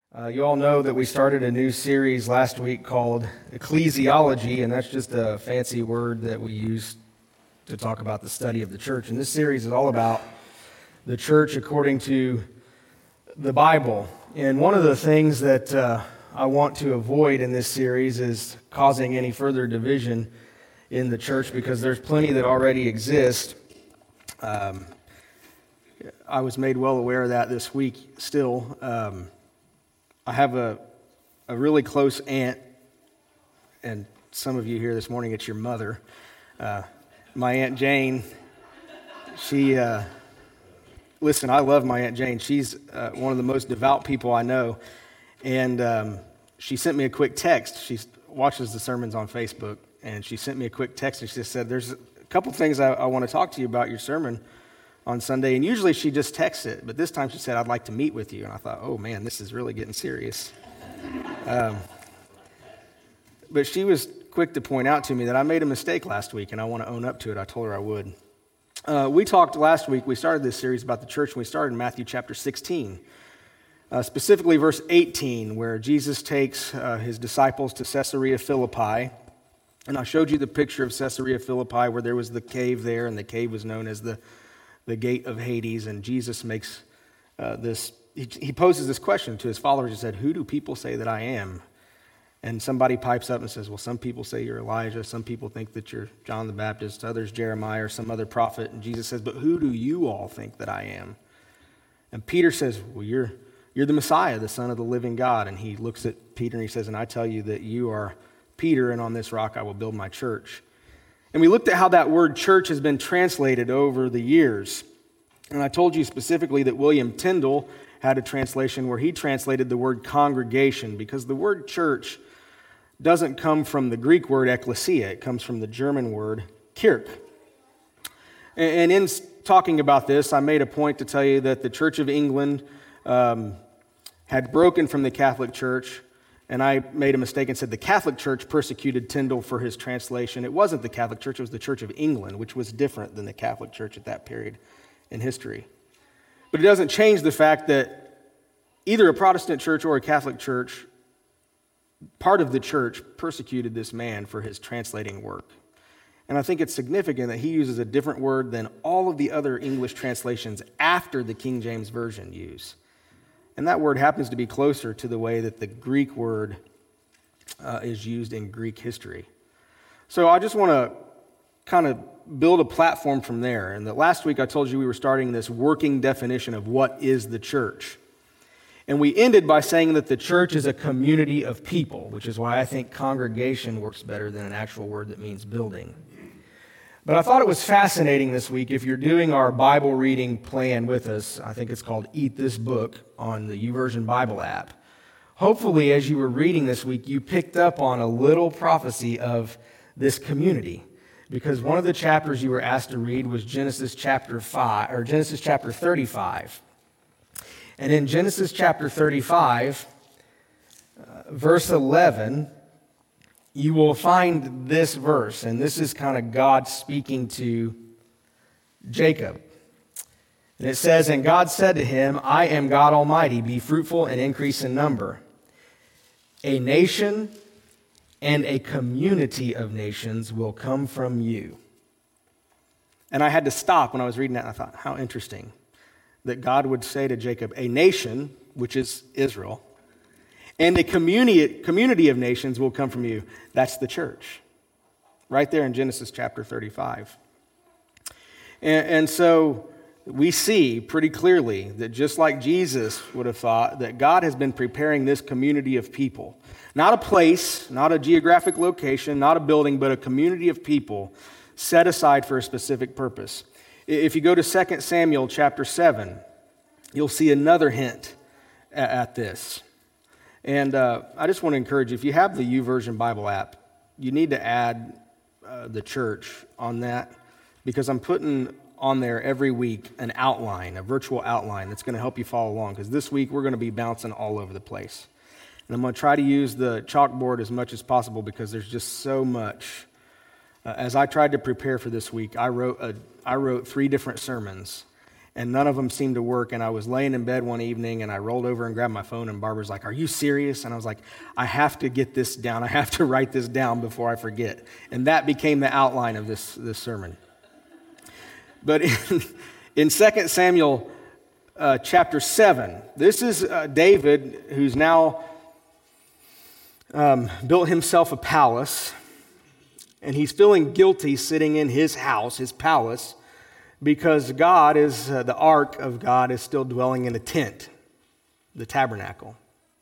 You all know that we started a new series last week called Ecclesiology, and that's just a fancy word that we use to talk about the study of the church. And this series is all about the church according to the Bible. And one of the things that I want to avoid in this series is causing any further division in the church, because there's plenty that already exist. I was made well aware of that this week still. I have a really close aunt, and some of you here this morning, it's your mother. My Aunt Jane, listen, I love my Aunt Jane. She's one of the most devout people I know, and she sent me a quick text. She watches the sermons on Facebook, and she sent me a quick text, and she just said, there's a couple things I want to talk to you about your sermon on Sunday. And usually she just texts it, but this time she said, I'd like to meet with you. And I thought, oh man, this is really getting serious. But she was quick to point out to me that I made a mistake last week, and I want to own up to it. I told her I would. We talked last week, we started this series about the church, and we started in Matthew chapter 16. Specifically verse 18, where Jesus takes his disciples to Caesarea Philippi. And I showed you the picture of Caesarea Philippi, where there was the cave there, and the cave was known as the gate of Hades. And Jesus makes he poses this question to his followers. He said, who do people say that I am? And somebody pipes up and says, well, some people say you're Elijah, some people think that you're John the Baptist, others Jeremiah or some other prophet. And Jesus says, but who do you all think that I am? And Peter says, well, you're the Messiah, the Son of the living God. And he looks at Peter and he says, and I tell you that you are Peter, and on this rock I will build my church. And we looked at how that word church has been translated over the years. And I told you specifically that William Tyndale had a translation where he translated the word congregation, because the word church doesn't come from the Greek word ekklesia. It comes from the German word Kirche. And in talking about this, I made a point to tell you that the Church of England had broken from the Catholic Church. And I made a mistake and said the Catholic Church persecuted Tyndale for his translation. It wasn't the Catholic Church, it was the Church of England, which was different than the Catholic Church at that period in history. But it doesn't change the fact that either a Protestant church or a Catholic church, part of the church, persecuted this man for his translating work. And I think it's significant that he uses a different word than all of the other English translations after the King James Version use. And that word happens to be closer to the way that the Greek word is used in Greek history. So I just want to kind of build a platform from there. And that last week I told you we were starting this working definition of what is the church. And we ended by saying that the church is a community of people, which is why I think congregation works better than an actual word that means building. But I thought it was fascinating this week. If you're doing our Bible reading plan with us, I think it's called Eat This Book on the YouVersion Bible app. Hopefully, as you were reading this week, you picked up on a little prophecy of this community. Because one of the chapters you were asked to read was Genesis chapter 35. And in Genesis chapter 35, verse 11, you will find this verse, and this is kind of God speaking to Jacob. And it says, and God said to him, I am God Almighty, be fruitful and increase in number. A nation and a community of nations will come from you. And I had to stop when I was reading that, and I thought, how interesting that God would say to Jacob, a nation, which is Israel, and a community of nations will come from you. That's the church. Right there in Genesis chapter 35. And so we see pretty clearly that just like Jesus would have thought, that God has been preparing this community of people. Not a place, not a geographic location, not a building, but a community of people set aside for a specific purpose. If you go to 2 Samuel chapter 7, you'll see another hint at this. And I just want to encourage you, if you have the YouVersion Bible app, you need to add the church on that, because I'm putting on there every week an outline, a virtual outline that's going to help you follow along, because this week we're going to be bouncing all over the place. And I'm going to try to use the chalkboard as much as possible, because there's just so much. As I tried to prepare for this week, I wrote 3 different sermons, and none of them seemed to work. And I was laying in bed one evening, and I rolled over and grabbed my phone, and Barbara's like, "Are you serious?" And I was like, "I have to get this down. I have to write this down before I forget." And that became the outline of this sermon. But in 2 Samuel chapter 7, this is David, who's now built himself a palace, and he's feeling guilty sitting in his house, his palace, because God is, the ark of God is still dwelling in a tent, the tabernacle.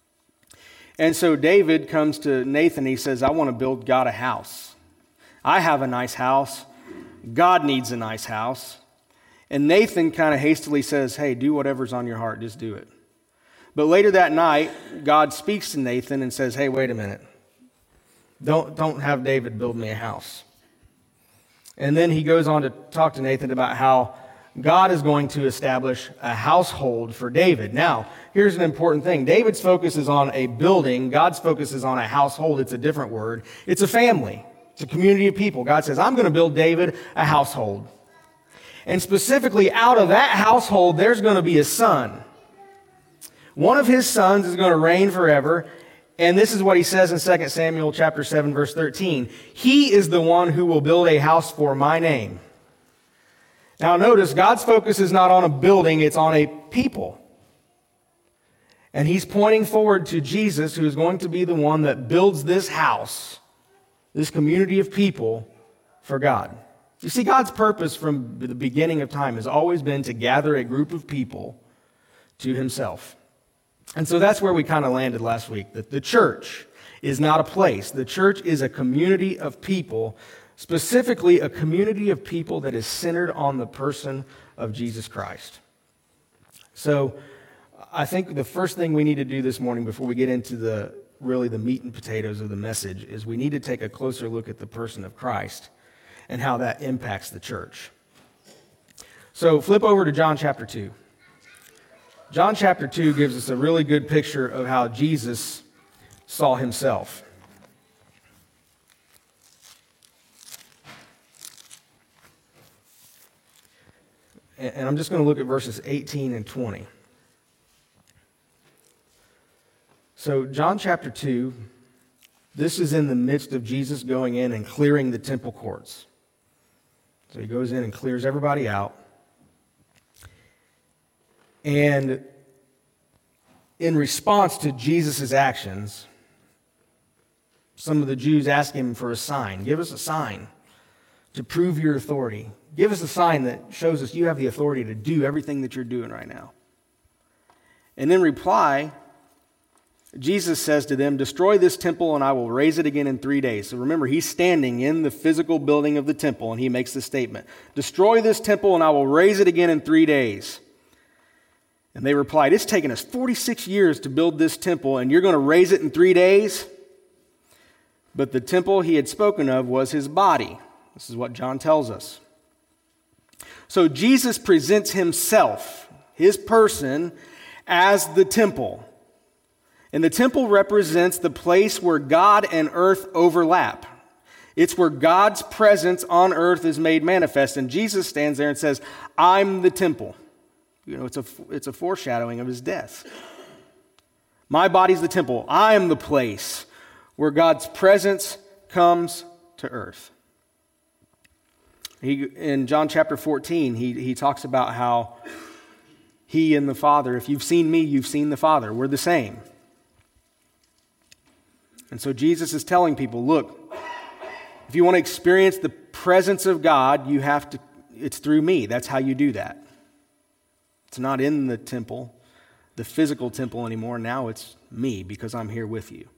And so David comes to Nathan, he says, "I want to build God a house. I have a nice house. God needs a nice house." And Nathan kind of hastily says, "Hey, do whatever's on your heart, just do it." But later that night, God speaks to Nathan and says, "Hey, wait a minute. Don't have David build me a house." And then he goes on to talk to Nathan about how God is going to establish a household for David. Now, here's an important thing. David's focus is on a building. God's focus is on a household. It's a different word. It's a family. It's a community of people. God says, "I'm going to build David a household." And specifically, out of that household, there's going to be a son. One of his sons is going to reign forever. And this is what he says in 2 Samuel chapter 7, verse 13. "He is the one who will build a house for my name." Now notice, God's focus is not on a building, it's on a people. And he's pointing forward to Jesus, who is going to be the one that builds this house, this community of people, for God. You see, God's purpose from the beginning of time has always been to gather a group of people to himself. And so that's where we kind of landed last week, that the church is not a place. The church is a community of people, specifically a community of people that is centered on the person of Jesus Christ. So I think the first thing we need to do this morning before we get into the meat and potatoes of the message is we need to take a closer look at the person of Christ and how that impacts the church. So flip over to John chapter 2. John chapter 2 gives us a really good picture of how Jesus saw himself. And I'm just going to look at verses 18 and 20. So John chapter 2, this is in the midst of Jesus going in and clearing the temple courts. So he goes in and clears everybody out. And in response to Jesus' actions, some of the Jews ask him for a sign. Give us a sign to prove your authority. Give us a sign that shows us you have the authority to do everything that you're doing right now. And in reply, Jesus says to them, "Destroy this temple and I will raise it again in 3 days." So remember, he's standing in the physical building of the temple and he makes this statement. "Destroy this temple and I will raise it again in 3 days." And they replied, "It's taken us 46 years to build this temple, and you're going to raise it in 3 days?" But the temple he had spoken of was his body. This is what John tells us. So Jesus presents himself, his person, as the temple. And the temple represents the place where God and earth overlap. It's where God's presence on earth is made manifest. And Jesus stands there and says, "I'm the temple." You know, it's a foreshadowing of his death. My body's the temple. I am the place where God's presence comes to earth. In John chapter 14, he talks about how he and the Father, if you've seen me, you've seen the Father. We're the same. And so Jesus is telling people, look, if you want to experience the presence of God, it's through me. That's how you do that. It's not in the temple, the physical temple anymore. Now it's me because I'm here with you.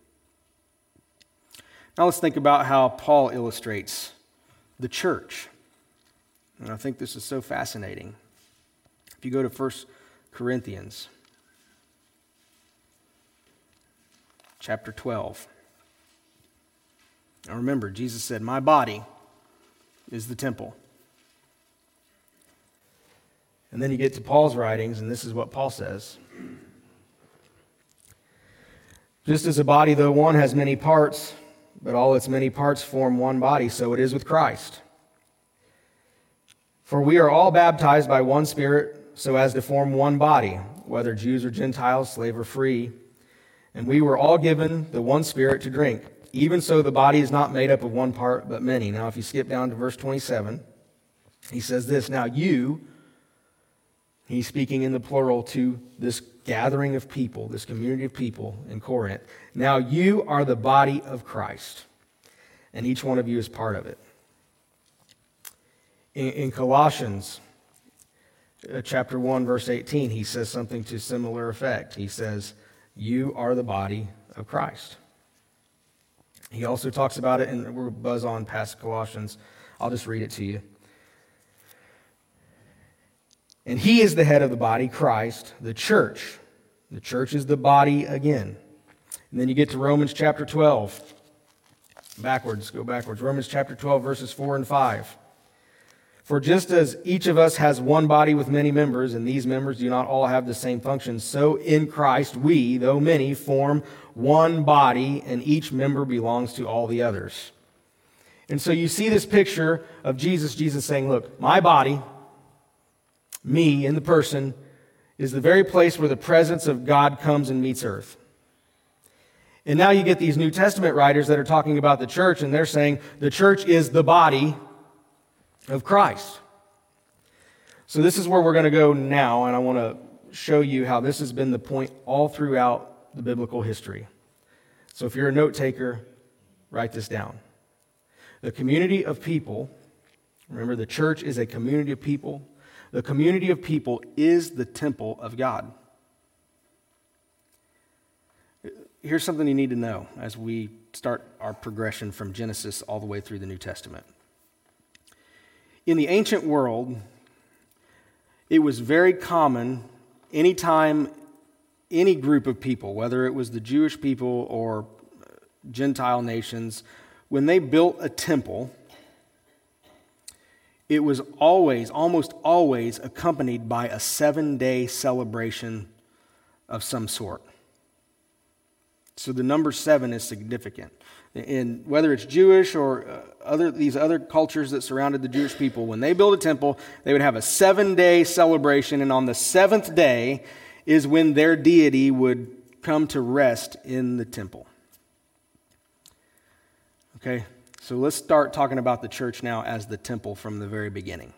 Now let's think about how Paul illustrates the church. And I think this is so fascinating. If you go to 1 Corinthians chapter 12. Now remember, Jesus said, "My body is the temple." And then you get to Paul's writings, and this is what Paul says. "Just as a body, though one, has many parts, but all its many parts form one body, so it is with Christ. For we are all baptized by one Spirit, so as to form one body, whether Jews or Gentiles, slave or free. And we were all given the one Spirit to drink. Even so, the body is not made up of one part, but many. Now, if you skip down to verse 27, he says this, now you, he's speaking in the plural to this gathering of people, this community of people in Corinth. Now you are the body of Christ, and each one of you is part of it. In Colossians chapter 1, verse 18, he says something to similar effect. He says, you are the body of Christ. He also talks about it, and we'll buzz on past Colossians. I'll just read it to you. And he is the head of the body, Christ, the church. The church is the body again. And then you get to Romans chapter 12. Go backwards. Romans chapter 12, verses 4 and 5. For just as each of us has one body with many members, and these members do not all have the same function, so in Christ we, though many, form one body, and each member belongs to all the others. And so you see this picture of Jesus saying, look, my body, me in the person, is the very place where the presence of God comes and meets earth. And now you get these New Testament writers that are talking about the church, and they're saying the church is the body of Christ. So this is where we're going to go now, and I want to show you how this has been the point all throughout the biblical history. So if you're a note taker, write this down. The community of people, remember the church is a community of people. The community of people is the temple of God. Here's something you need to know as we start our progression from Genesis all the way through the New Testament. In the ancient world, it was very common anytime any group of people, whether it was the Jewish people or Gentile nations, when they built a temple, it was almost always accompanied by a 7-day celebration of some sort. So the number 7 is significant. And whether it's Jewish or these other cultures that surrounded the Jewish people, when they built a temple, they would have a 7-day celebration, and on the 7th day is when their deity would come to rest in the temple. Okay, so let's start talking about the church now as the temple from the very beginning.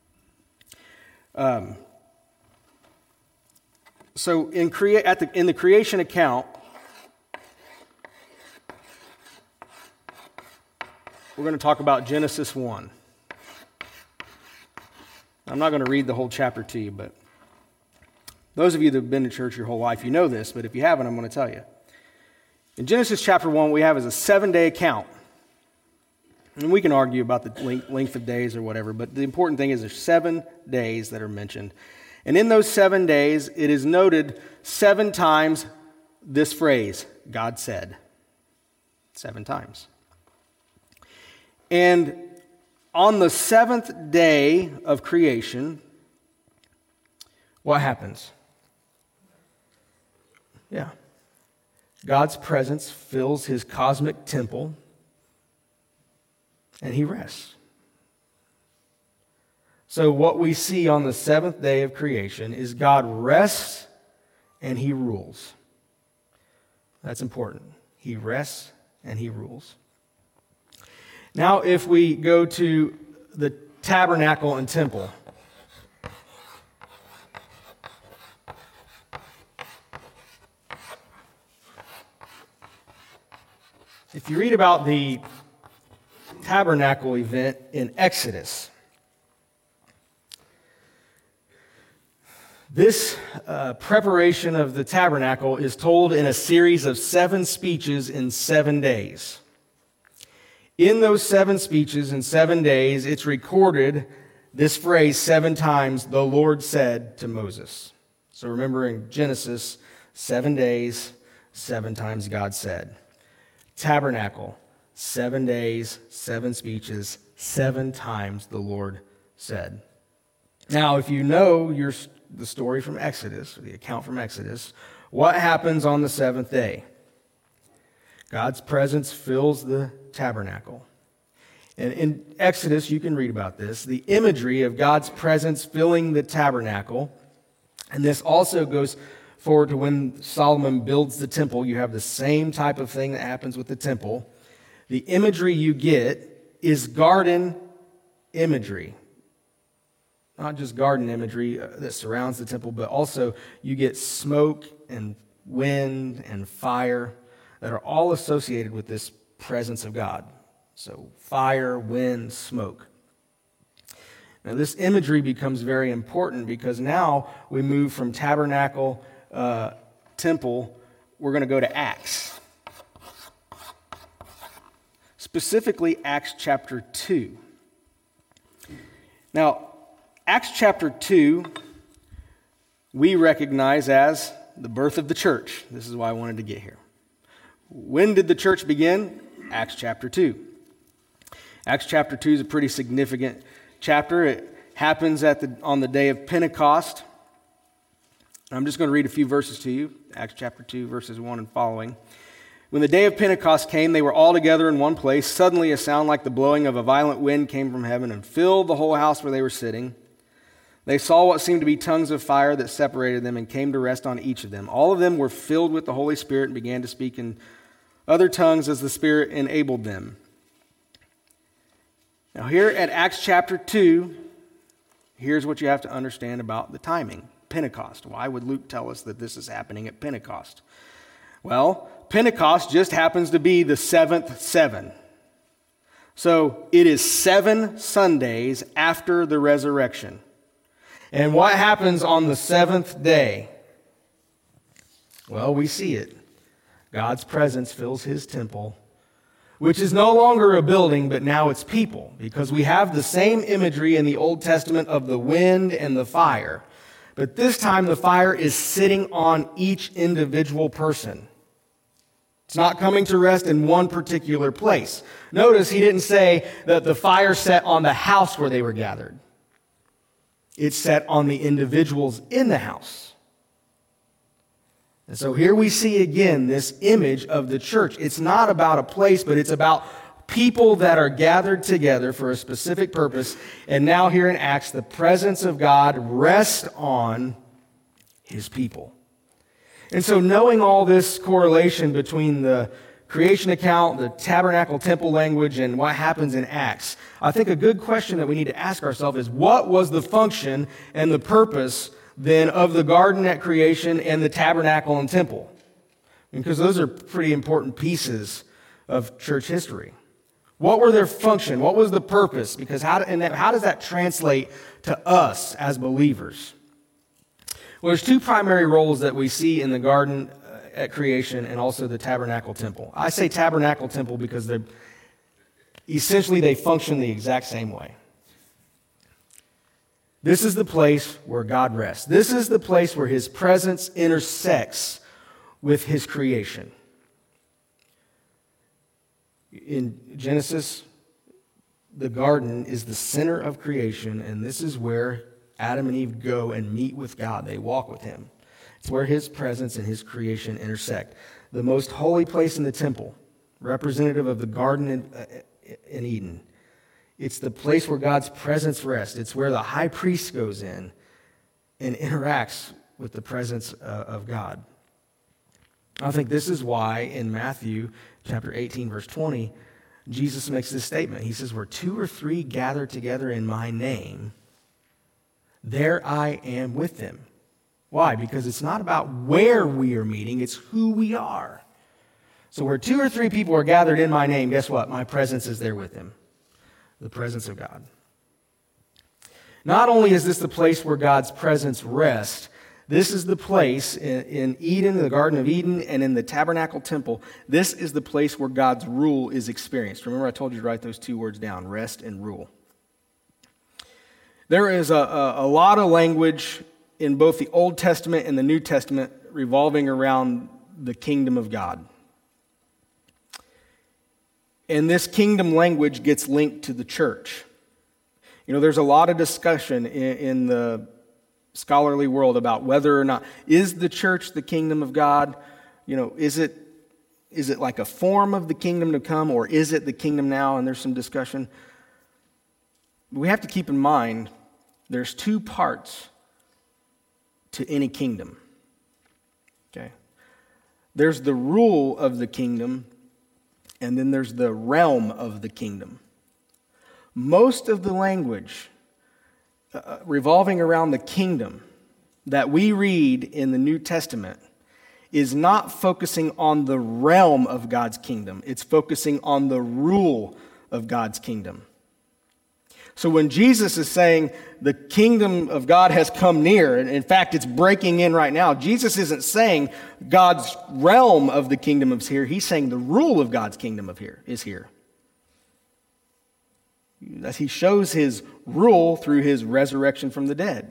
So in the creation account, we're going to talk about Genesis 1. I'm not going to read the whole chapter to you, but those of you that have been to church your whole life, you know this, but if you haven't, I'm going to tell you. In Genesis chapter 1, what we have is a 7-day account. And we can argue about the length of days or whatever, but the important thing is there's 7 days that are mentioned. And in those 7 days, it is noted 7 times this phrase, God said. 7 times. And on the 7th day of creation, what happens? Yeah. God's presence fills his cosmic temple, and he rests. So what we see on the 7th day of creation is God rests and he rules. That's important. He rests and he rules. Now, if we go to the tabernacle and temple, if you read about the tabernacle event in Exodus, this preparation of the tabernacle is told in a series of 7 speeches in 7 days. In those 7 speeches in 7 days, it's recorded this phrase 7 times, the Lord said to Moses. So remember in Genesis, 7 days, 7 times God said. Tabernacle, 7 days, 7 speeches, 7 times the Lord said. Now, if you know the story from Exodus, or the account from Exodus, what happens on the 7th day? God's presence fills the tabernacle. And in Exodus, you can read about this. The imagery of God's presence filling the tabernacle And this also goes forward to when Solomon builds the temple. You have the same type of thing that happens with the temple. The imagery you get is garden imagery. Not just garden imagery that surrounds the temple, but also you get smoke and wind and fire that are all associated with this presence of God. So fire, wind, smoke. Now this imagery becomes very important because now we move from tabernacle, temple, we're going to go to Acts. Specifically, Acts chapter 2. Now, Acts chapter 2, we recognize as the birth of the church. This is why I wanted to get here. When did the church begin? Acts chapter 2. Acts chapter 2 is a pretty significant chapter. It happens on the day of Pentecost. I'm just going to read a few verses to you. Acts chapter 2, verses 1 and following. When the day of Pentecost came, they were all together in one place. Suddenly a sound like the blowing of a violent wind came from heaven and filled the whole house where they were sitting. They saw what seemed to be tongues of fire that separated them and came to rest on each of them. All of them were filled with the Holy Spirit and began to speak in other tongues as the Spirit enabled them. Now here at Acts chapter 2, here's what you have to understand about the timing. Pentecost. Why would Luke tell us that this is happening at Pentecost? Well, Pentecost just happens to be the 7th 7. So it is 7 Sundays after the resurrection. And what happens on the 7th day? Well, we see it. God's presence fills his temple, which is no longer a building, but now it's people, because we have the same imagery in the Old Testament of the wind and the fire. But this time the fire is sitting on each individual person. It's not coming to rest in one particular place. Notice he didn't say that the fire set on the house where they were gathered. It's set on the individuals in the house. And so here we see again this image of the church. It's not about a place, but it's about people that are gathered together for a specific purpose. And now here in Acts, the presence of God rests on his people. And so knowing all this correlation between the creation account, the tabernacle temple language, and what happens in Acts, I think a good question that we need to ask ourselves is, what was the function and the purpose then of the garden at creation and the tabernacle and temple? Because those are pretty important pieces of church history. What were their function? What was the purpose? Because how does that translate to us as believers? Well, there's two primary roles that we see in the garden at creation and also the tabernacle temple. I say tabernacle temple because they function the exact same way. This is the place where God rests. This is the place where his presence intersects with his creation. In Genesis, the garden is the center of creation, and this is where Adam and Eve go and meet with God. They walk with him. It's where his presence and his creation intersect. The most holy place in the temple, representative of the garden in Eden. It's the place where God's presence rests. It's where the high priest goes in and interacts with the presence of God. I think this is why in Matthew chapter 18, verse 20, Jesus makes this statement. He says, where 2 or 3 gather together in my name, there I am with them. Why? Because it's not about where we are meeting, it's who we are. So where 2 or 3 people are gathered in my name, guess what? My presence is there with them. The presence of God. Not only is this the place where God's presence rests, this is the place in Eden, the Garden of Eden, and in the tabernacle temple. This is the place where God's rule is experienced. Remember, I told you to write those 2 words down, rest and rule. There is a lot of language in both the Old Testament and the New Testament revolving around the kingdom of God. And this kingdom language gets linked to the church. You know, there's a lot of discussion in the scholarly world about whether or not, is the church the kingdom of God? You know, is it like a form of the kingdom to come, or is it the kingdom now? And there's some discussion. We have to keep in mind there's 2 parts to any kingdom. Okay? There's the rule of the kingdom, and then there's the realm of the kingdom. Most of the language revolving around the kingdom that we read in the New Testament is not focusing on the realm of God's kingdom. It's focusing on the rule of God's kingdom. So when Jesus is saying the kingdom of God has come near, and in fact it's breaking in right now, Jesus isn't saying God's realm of the kingdom is here. He's saying the rule of God's kingdom is here. He shows his rule through his resurrection from the dead.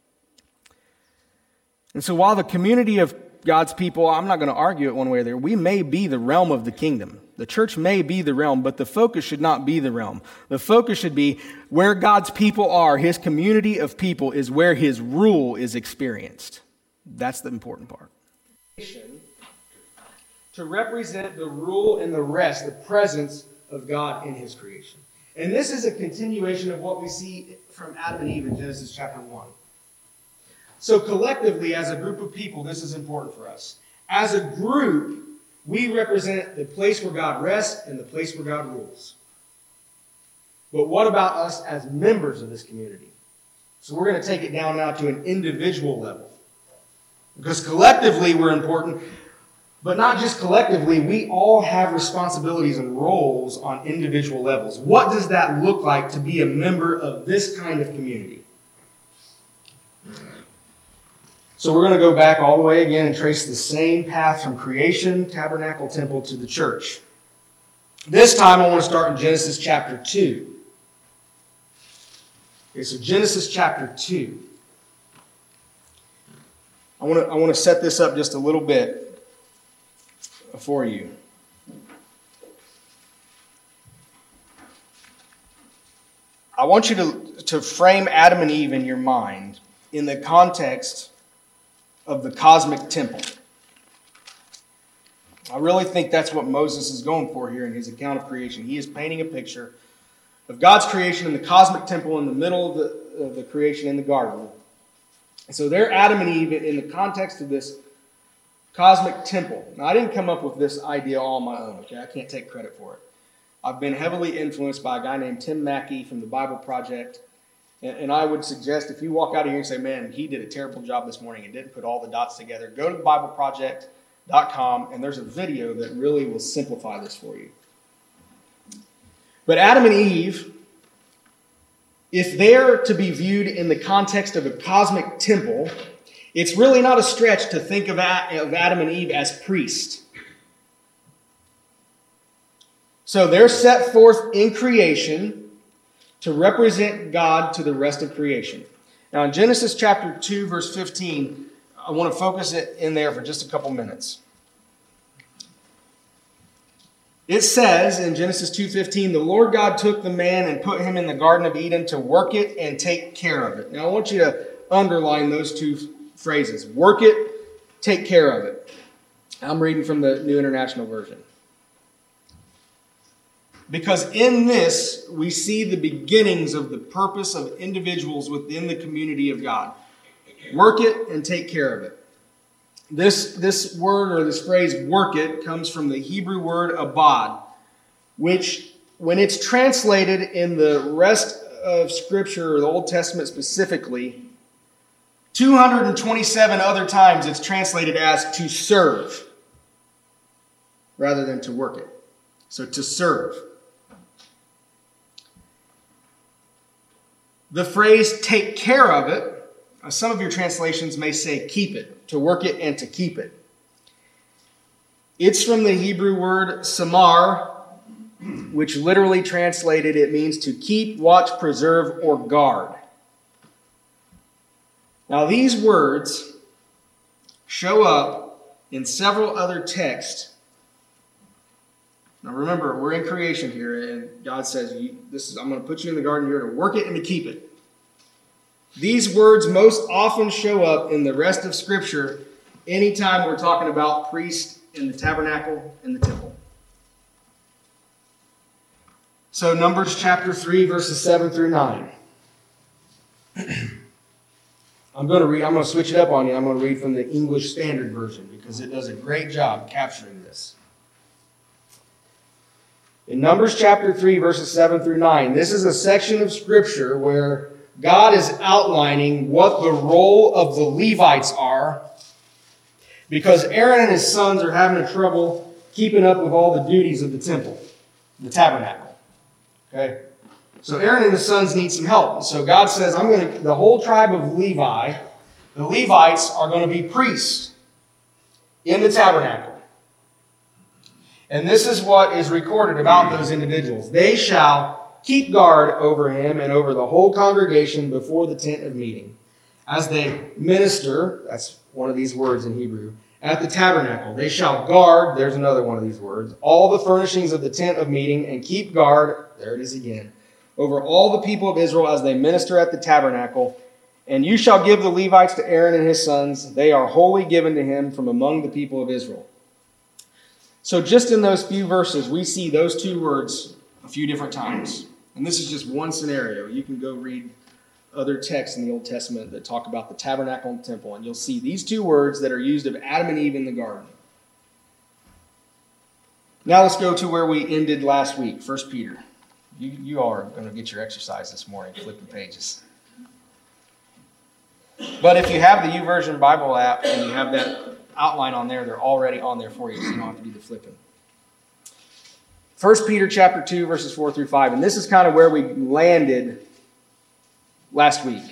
And so while the community of God's people, I'm not going to argue it one way or the other, we may be the realm of the kingdom. The church may be the realm, but the focus should not be the realm. The focus should be where God's people are, his community of people is where his rule is experienced. That's the important part. To represent the rule and the rest, the presence of God in his creation. And this is a continuation of what we see from Adam and Eve in Genesis chapter 1. So collectively, as a group of people, this is important for us. As a group, we represent the place where God rests and the place where God rules. But what about us as members of this community? So we're going to take it down now to an individual level. Because collectively we're important, but not just collectively, we all have responsibilities and roles on individual levels. What does that look like to be a member of this kind of community? So we're going to go back all the way again and trace the same path from creation, tabernacle, temple to the church. This time I want to start in Genesis chapter 2. Okay, so Genesis chapter 2. I want to set this up just a little bit for you. I want you to frame Adam and Eve in your mind in the context of the cosmic temple. I really think that's what Moses is going for here in his account of creation. He is painting a picture of God's creation in the cosmic temple in the middle of the creation in the garden. And so they're Adam and Eve in the context of this cosmic temple. Now, I didn't come up with this idea all on my own, okay? I can't take credit for it. I've been heavily influenced by a guy named Tim Mackey from the Bible Project. And I would suggest if you walk out of here and say, man, he did a terrible job this morning and didn't put all the dots together, go to thebibleproject.com and there's a video that really will simplify this for you. But Adam and Eve, if they're to be viewed in the context of a cosmic temple, it's really not a stretch to think of Adam and Eve as priests. So they're set forth in creation to represent God to the rest of creation. Now in Genesis chapter 2, verse 15, I want to focus it in there for just a couple minutes. It says in Genesis 2:15, the Lord God took the man and put him in the Garden of Eden to work it and take care of it. Now I want you to underline those two phrases. Work it, take care of it. I'm reading from the New International Version. Because in this, we see the beginnings of the purpose of individuals within the community of God. Work it and take care of it. This word or this phrase, work it, comes from the Hebrew word abad, which, when it's translated in the rest of Scripture, or the Old Testament specifically, 227 other times it's translated as to serve, rather than to work it. So to serve. The phrase take care of it, some of your translations may say keep it, to work it and to keep it. It's from the Hebrew word samar, which literally translated it means to keep, watch, preserve, or guard. Now these words show up in several other texts. Now remember, we're in creation here, and God says, I'm going to put you in the garden here to work it and to keep it. These words most often show up in the rest of Scripture anytime we're talking about priests in the tabernacle and the temple. So Numbers chapter 3, verses 7 through 9. I'm going to switch it up on you. I'm going to read from the English Standard Version because it does a great job capturing this. In Numbers chapter 3, verses 7 through 9, this is a section of Scripture where God is outlining what the role of the Levites are because Aaron and his sons are having trouble keeping up with all the duties of the temple, the tabernacle. Okay? So Aaron and his sons need some help. So God says, the whole tribe of Levi, the Levites are going to be priests in the tabernacle. And this is what is recorded about those individuals. They shall keep guard over him and over the whole congregation before the tent of meeting. As they minister, that's one of these words in Hebrew, at the tabernacle. They shall guard, there's another one of these words, all the furnishings of the tent of meeting and keep guard, there it is again, over all the people of Israel as they minister at the tabernacle. And you shall give the Levites to Aaron and his sons. They are wholly given to him from among the people of Israel. So just in those few verses, we see those two words a few different times. And this is just one scenario. You can go read other texts in the Old Testament that talk about the tabernacle and temple, and you'll see these two words that are used of Adam and Eve in the garden. Now let's go to where we ended last week, 1 Peter. You all are going to get your exercise this morning, flipping pages. But if you have the YouVersion Bible app and you have that outline on there, they're already on there for you, so you don't have to do the flipping. 1 Peter chapter 2, verses 4 through 5. And this is kind of where we landed last week.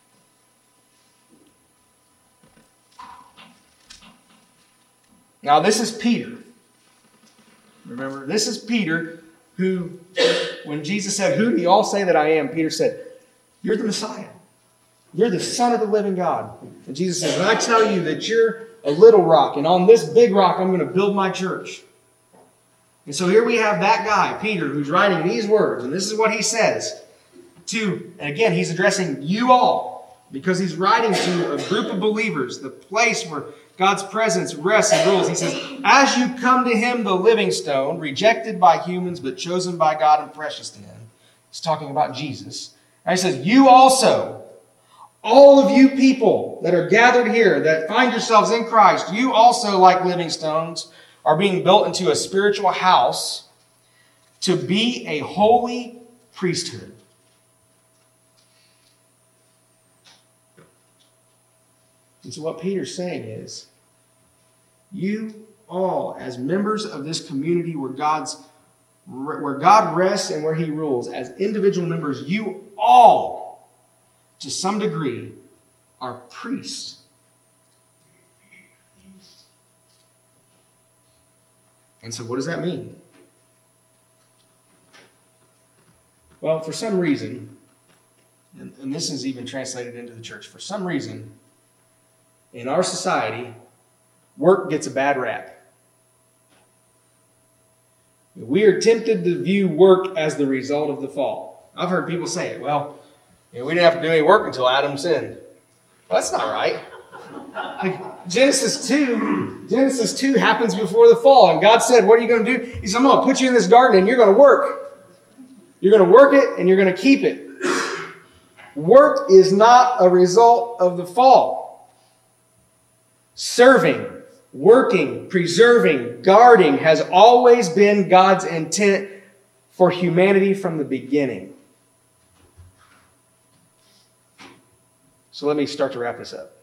Now, this is Peter. Remember, this is Peter who, when Jesus said, "Who do you all say that I am?" Peter said, "You're the Messiah. You're the Son of the living God." And Jesus says, "And I tell you that you're a little rock, and on this big rock I'm going to build my church." And so here we have that guy, Peter, who's writing these words, and this is what he says to, and again, he's addressing you all, because he's writing to a group of believers, the place where God's presence rests and rules. He says, "As you come to him, the living stone, rejected by humans, but chosen by God and precious to him." He's talking about Jesus. And he says, "You also, all of you people that are gathered here, that find yourselves in Christ, you also, like living stones, are being built into a spiritual house to be a holy priesthood." And so what Peter's saying is, you all, as members of this community where God rests and where he rules, as individual members, you all, to some degree, are priests. And so what does that mean? Well, for some reason, and this is even translated into the church, for some reason, in our society, work gets a bad rap. We are tempted to view work as the result of the fall. I've heard people say it, well, we didn't have to do any work until Adam sinned. Well, that's not right. Like Genesis 2 happens before the fall. And God said, what are you going to do? He said, I'm going to put you in this garden and you're going to work. You're going to work it and you're going to keep it. Work is not a result of the fall. Serving, working, preserving, guarding has always been God's intent for humanity from the beginning. So let me start to wrap this up.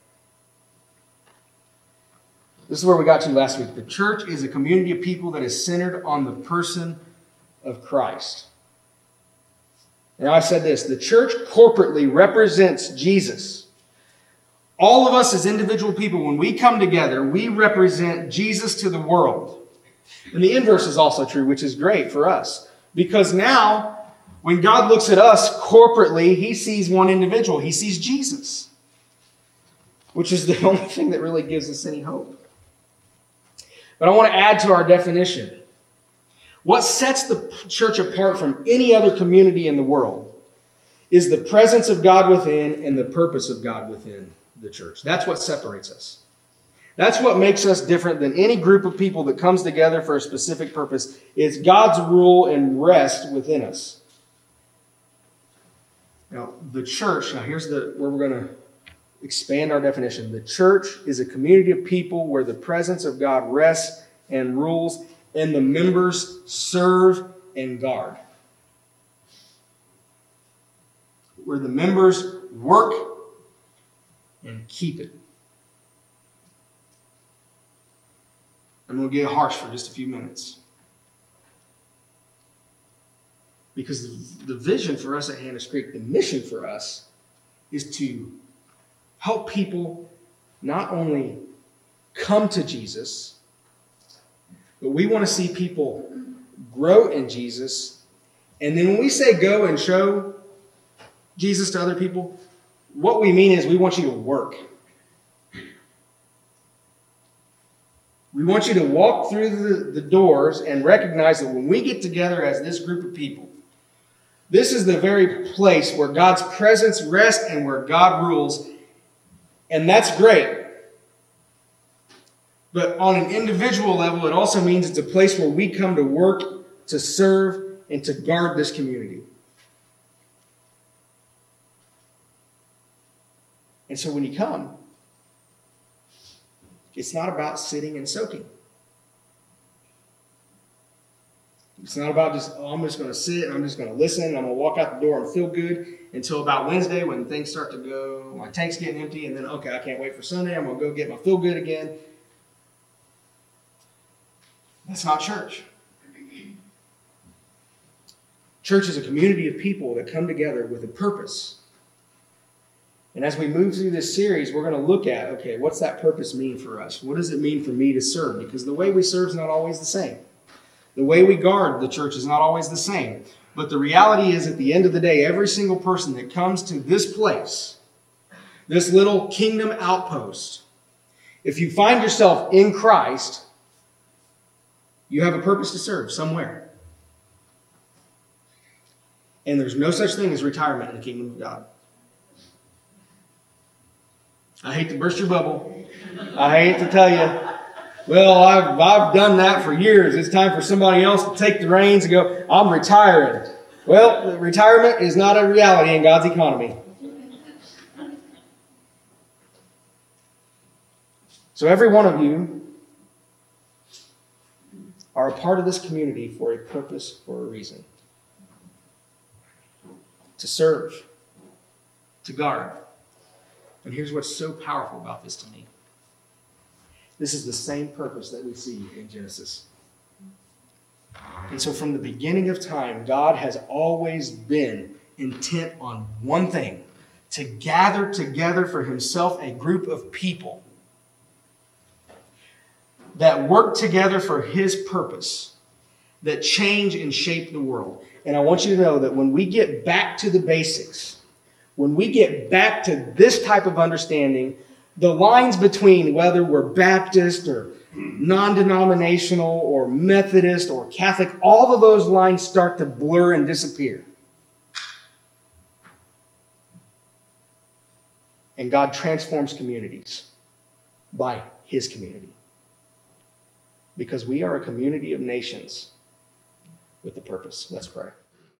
This is where we got to last week. The church is a community of people that is centered on the person of Christ. Now I said this, the church corporately represents Jesus. All of us as individual people, when we come together, we represent Jesus to the world. And the inverse is also true, which is great for us. Because now, when God looks at us corporately, he sees one individual. He sees Jesus. Which is the only thing that really gives us any hope. But I want to add to our definition. What sets the church apart from any other community in the world is the presence of God within and the purpose of God within the church. That's what separates us. That's what makes us different than any group of people that comes together for a specific purpose. It's God's rule and rest within us. Now, the church, now here's where we're going to expand our definition. The church is a community of people where the presence of God rests and rules, and the members serve and guard. Where the members work and keep it. I'm going to get harsh for just a few minutes. Because the vision for us at Hannah's Creek, the mission for us, is to help people not only come to Jesus, but we want to see people grow in Jesus. And then when we say go and show Jesus to other people, what we mean is we want you to work. We want you to walk through the doors and recognize that when we get together as this group of people, this is the very place where God's presence rests and where God rules. And that's great. But on an individual level, it also means it's a place where we come to work, to serve, and to guard this community. And so when you come, it's not about sitting and soaking. It's not about just, I'm just going to sit and I'm just going to listen and I'm going to walk out the door and feel good until about Wednesday when things start to go, my tank's getting empty, and then, okay, I can't wait for Sunday. I'm going to go get my feel good again. That's not church. Church is a community of people that come together with a purpose. And as we move through this series, we're going to look at, okay, what's that purpose mean for us? What does it mean for me to serve? Because the way we serve is not always the same. The way we guard the church is not always the same. But the reality is, at the end of the day, every single person that comes to this place, this little kingdom outpost, if you find yourself in Christ, you have a purpose to serve somewhere. And there's no such thing as retirement in the kingdom of God. I hate to burst your bubble. I hate to tell you, well, I've done that for years. It's time for somebody else to take the reins and go, I'm retiring. Well, retirement is not a reality in God's economy. So every one of you are a part of this community for a purpose, for a reason. To serve. To guard. And here's what's so powerful about this to me. This is the same purpose that we see in Genesis. And so from the beginning of time, God has always been intent on one thing: to gather together for himself a group of people that work together for his purpose, that change and shape the world. And I want you to know that when we get back to the basics, when we get back to this type of understanding, the lines between whether we're Baptist or non-denominational or Methodist or Catholic, all of those lines start to blur and disappear. And God transforms communities by his community. Because we are a community of nations with a purpose. Let's pray.